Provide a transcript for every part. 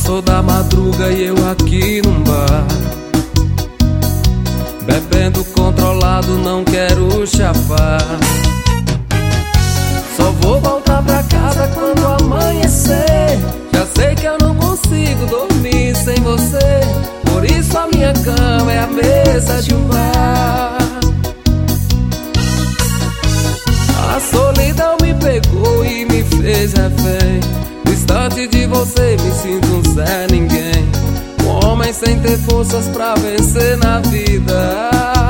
Passou da madruga e eu aqui num bar, bebendo controlado, não quero chapar. Só vou voltar pra casa quando amanhecer. Já sei que eu não consigo dormir sem você, por isso a minha cama é a mesa de um bar. A solidão me pegou e me fez refém. Distante de você me sinto um Zé Ninguém, um homem sem ter forças pra vencer na vida.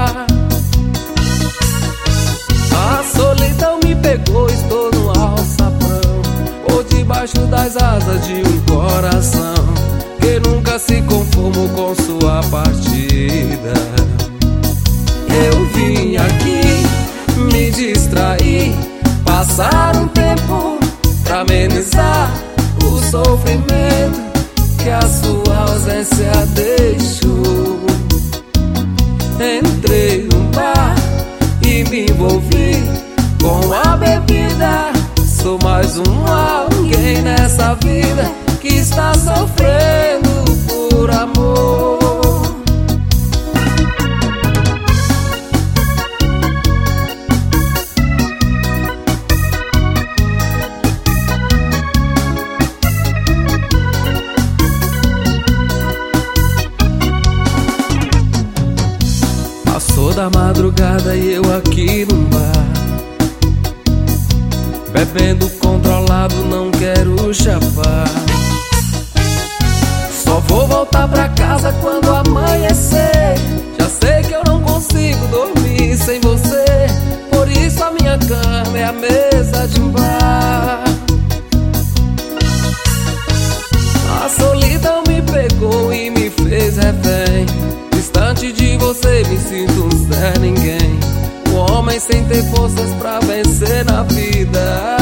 A solidão me pegou, estou no alçapão, por debaixo das asas de um coração que nunca se conformou com sua partida. Eu vim aqui me distrair, passar um tempo pra amenizar o sofrimento que a sua ausência deixou. Entrei num bar e me envolvi com a bebida. Sou mais um alguém nessa vida que está sofrendo por amor. Passou da madrugada e eu aqui num bar, bebendo controlado, não quero chapar. Só vou voltar pra casa quando amanhecer. Já sei que eu não consigo dormir sem você, por isso a minha cama é a mesa de um bar. A solidão me pegou e me fez refém. Distante de você me sinto um Zé Ninguém, um homem sem ter forças pra vencer na vida.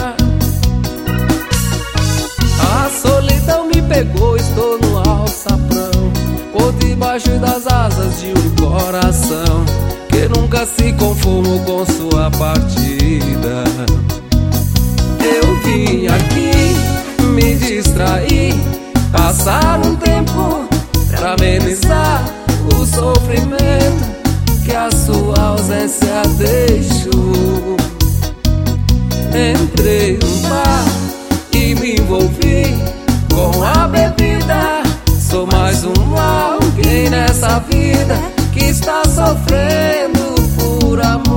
A solidão me pegou, estou no alçapão, por debaixo das asas de um coração que nunca se conformou com sua partida. Eu vim aqui me distrair, passar um tempo pra amenizar o sofrimento que a sua ausência deixou. Entrei num bar e me envolvi com a bebida. Sou mais um alguém nessa vida que está sofrendo por amor.